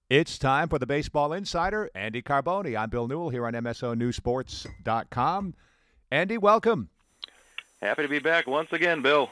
It's time for the Baseball Insider, Andy Carboni. I'm Bill Newell here on MSONewsports.com. Andy, welcome. Happy to be back once again, Bill.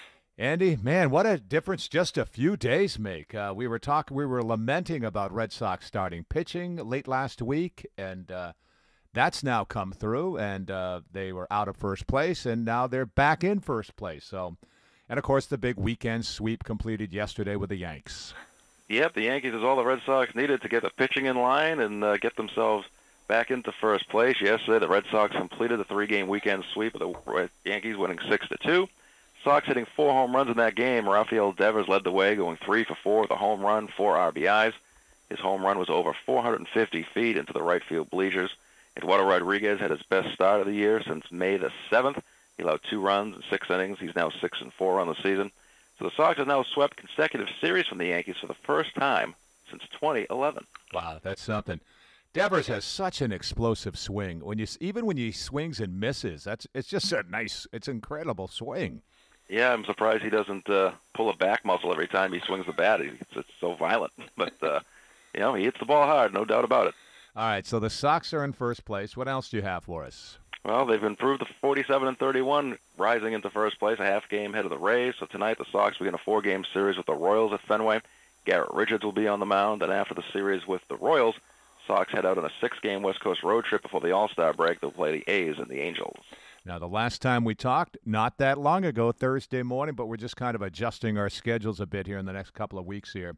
Andy, man, what a difference just a few days make. We were lamenting about Red Sox starting pitching late last week, and that's now come through, and they were out of first place, and now they're back in first place. So, and of course, the big weekend sweep completed yesterday with the Yanks. Yep, the Yankees is all the Red Sox needed to get the pitching in line and get themselves back into first place. Yesterday, the Red Sox completed the three-game weekend sweep with the Yankees winning 6-2. Sox hitting 4 home runs in that game. Rafael Devers led the way, going 3 for 4 with a home run, 4 RBIs. His home run was over 450 feet into the right field bleachers. Eduardo Rodriguez had his best start of the year since May the 7th. He allowed 2 runs in 6 innings. He's now 6-4 on the season. So the Sox have now swept consecutive series from the Yankees for the first time since 2011. Wow, that's something. Devers has such an explosive swing. Even when he swings and misses, it's just it's incredible swing. Yeah, I'm surprised he doesn't pull a back muscle every time he swings the bat. It's so violent. But, he hits the ball hard, no doubt about it. All right, so the Sox are in first place. What else do you have for us? Well, they've improved to 47-31, rising into first place, a half game ahead of the Rays. So tonight the Sox begin a 4-game series with the Royals at Fenway. Garrett Richards will be on the mound, and after the series with the Royals, Sox head out on a 6-game West Coast road trip before the All-Star break. They'll play the A's and the Angels. Now, the last time we talked, not that long ago, Thursday morning, but we're just kind of adjusting our schedules a bit here in the next couple of weeks here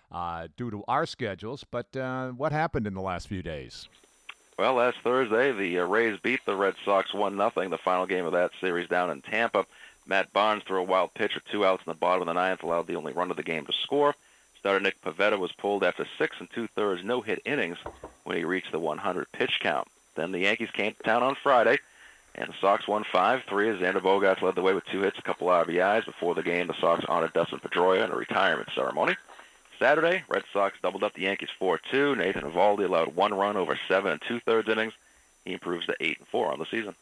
due to our schedules. But what happened in the last few days? Well, last Thursday, the Rays beat the Red Sox 1-0, the final game of that series down in Tampa. Matt Barnes threw a wild pitch with 2 outs in the bottom of the ninth, allowed the only run of the game to score. Starter Nick Pivetta was pulled after 6 2/3 no-hit innings when he reached the 100-pitch count. Then the Yankees came to town on Friday, and the Sox won 5-3 as Xander Bogaerts led the way with 2 hits, a couple RBIs. Before the game, the Sox honored Dustin Pedroia in a retirement ceremony. Saturday, Red Sox doubled up the Yankees 4-2. Nathan Eovaldi allowed 1 run over 7 2/3 innings. He improves to 8-4 on the season.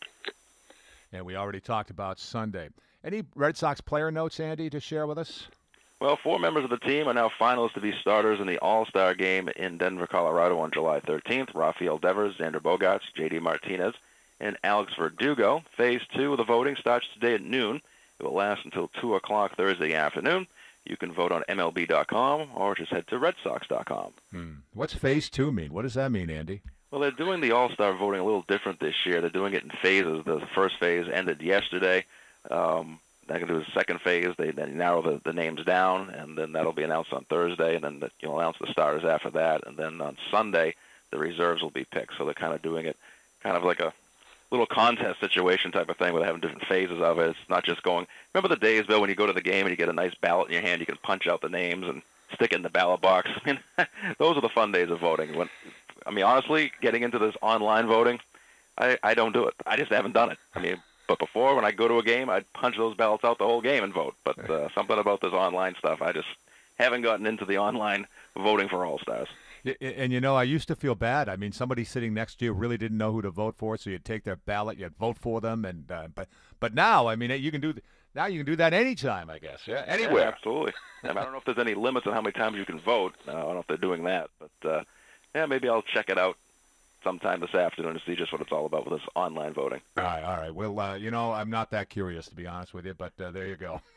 And we already talked about Sunday. Any Red Sox player notes, Andy, to share with us? Well, 4 members of the team are now finalists to be starters in the All-Star game in Denver, Colorado on July 13th. Rafael Devers, Xander Bogaerts, J.D. Martinez, and Alex Verdugo. Phase 2 of the voting starts today at noon. It will last until 2 o'clock Thursday afternoon. You can vote on MLB.com or just head to RedSox.com. What's Phase 2 mean? What does that mean, Andy? Well, they're doing the All-Star voting a little different this year. They're doing it in phases. The first phase ended yesterday. They're going to do the second phase. They narrow the names down, and then that'll be announced on Thursday, and then you'll announce the starters after that. And then on Sunday, the reserves will be picked. So they're kind of doing it kind of like a little contest situation type of thing where they're having different phases of it. It's not just going. Remember the days, Bill, when you go to the game and you get a nice ballot in your hand, you can punch out the names and stick it in the ballot box. I mean, those are the fun days of voting. Honestly, getting into this online voting, I don't do it. I just haven't done it. But before, when I go to a game, I'd punch those ballots out the whole game and vote. But something about this online stuff, I just haven't gotten into the online voting for All-Stars. And, I used to feel bad. Somebody sitting next to you really didn't know who to vote for, so you'd take their ballot, you'd vote for them. And but now, you can do that anytime, I guess. Yeah, anywhere. Yeah, absolutely. I don't know if there's any limits on how many times you can vote. I don't know if they're doing that. But, maybe I'll check it out sometime this afternoon to see just what it's all about with this online voting. All right. Well, I'm not that curious, to be honest with you, but there you go.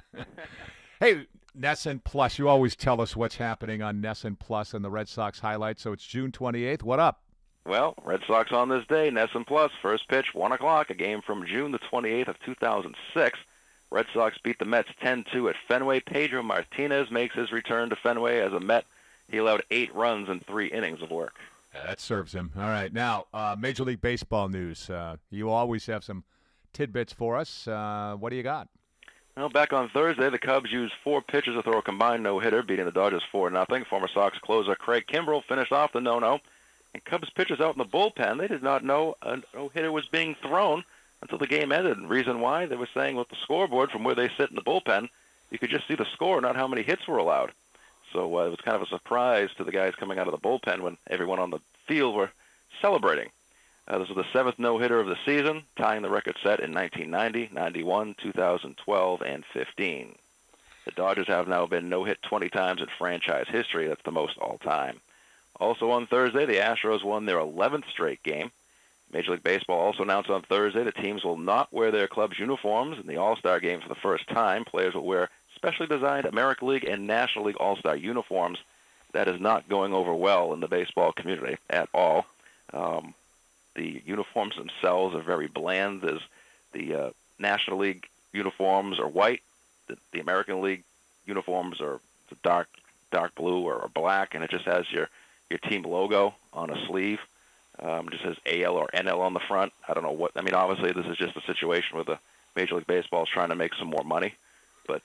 Hey, NESN Plus, you always tell us what's happening on NESN Plus and the Red Sox highlights, so it's June 28th. What up? Well, Red Sox on this day, NESN Plus, first pitch, 1 o'clock, a game from June the 28th of 2006. Red Sox beat the Mets 10-2 at Fenway. Pedro Martinez makes his return to Fenway as a Met. He allowed 8 runs in 3 innings of work. Yeah, that serves him. All right. Now, Major League Baseball news. You always have some tidbits for us. What do you got? Well, back on Thursday, the Cubs used 4 pitches to throw a combined no-hitter, beating the Dodgers 4-0. Former Sox closer Craig Kimbrell finished off the no-no. And Cubs pitchers out in the bullpen, they did not know a no-hitter was being thrown until the game ended. And reason why, they were saying with the scoreboard from where they sit in the bullpen, you could just see the score, not how many hits were allowed. So it was kind of a surprise to the guys coming out of the bullpen when everyone on the field were celebrating. This was the 7th no-hitter of the season, tying the record set in 1990, 91, 2012, and 15. The Dodgers have now been no-hit 20 times in franchise history. That's the most all-time. Also on Thursday, the Astros won their 11th straight game. Major League Baseball also announced on Thursday the teams will not wear their club's uniforms in the All-Star Game for the first time. Players will wear specially designed American League and National League All-Star uniforms. That is not going over well in the baseball community at all. The uniforms themselves are very bland. The National League uniforms are white. The American League uniforms are dark blue or black, and it just has your team logo on a sleeve. Just says AL or NL on the front. I don't know what. I mean, obviously, this is just a situation where the Major League Baseball is trying to make some more money, but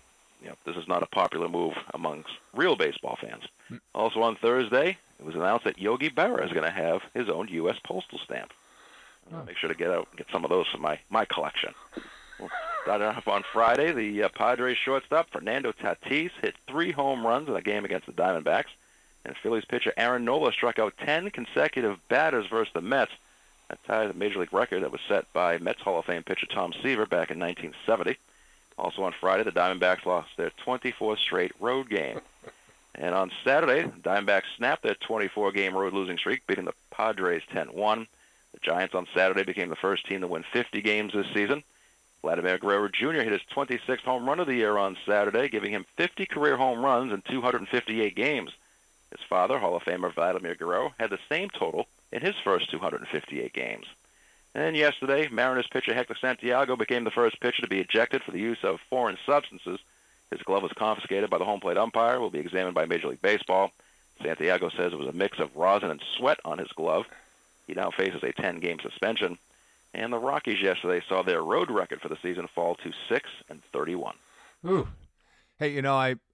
this is not a popular move amongst real baseball fans. Also on Thursday, it was announced that Yogi Berra is going to have his own U.S. postal stamp. I'll make sure to get out and get some of those for my collection. Started off on Friday, the Padres shortstop Fernando Tatis hit 3 home runs in a game against the Diamondbacks. And Phillies pitcher Aaron Nola struck out 10 consecutive batters versus the Mets. That ties a Major League record that was set by Mets Hall of Fame pitcher Tom Seaver back in 1970. Also on Friday, the Diamondbacks lost their 24th straight road game. And on Saturday, the Diamondbacks snapped their 24-game road losing streak, beating the Padres 10-1. The Giants on Saturday became the first team to win 50 games this season. Vladimir Guerrero Jr. hit his 26th home run of the year on Saturday, giving him 50 career home runs in 258 games. His father, Hall of Famer Vladimir Guerrero, had the same total in his first 258 games. And yesterday, Mariners pitcher Hector Santiago became the first pitcher to be ejected for the use of foreign substances. His glove was confiscated by the home plate umpire, will be examined by Major League Baseball. Santiago says it was a mix of rosin and sweat on his glove. He now faces a 10-game suspension. And the Rockies yesterday saw their road record for the season fall to 6-31. Ooh. Hey,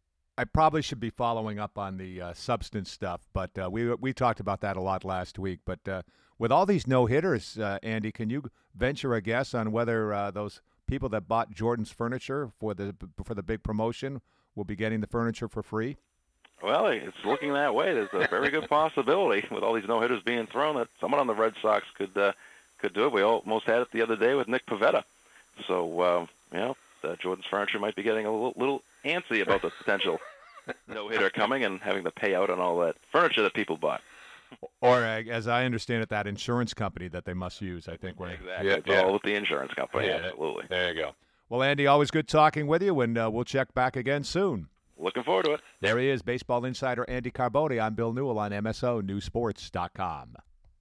I probably should be following up on the substance stuff, but we talked about that a lot last week. But with all these no-hitters, Andy, can you venture a guess on whether those people that bought Jordan's furniture for the big promotion will be getting the furniture for free? Well, it's looking that way. There's a very good possibility with all these no-hitters being thrown that someone on the Red Sox could do it. We almost had it the other day with Nick Pivetta. So, Jordan's furniture might be getting a little antsy about the potential no-hitter coming and having to pay out on all that furniture that people bought. Or, as I understand it, that insurance company that they must use, I think. Exactly. It's all with the insurance company. Yeah, absolutely. There you go. Well, Andy, always good talking with you, and we'll check back again soon. Looking forward to it. There he is, baseball insider Andy Carboni. I'm Bill Newell on MSONewsports.com.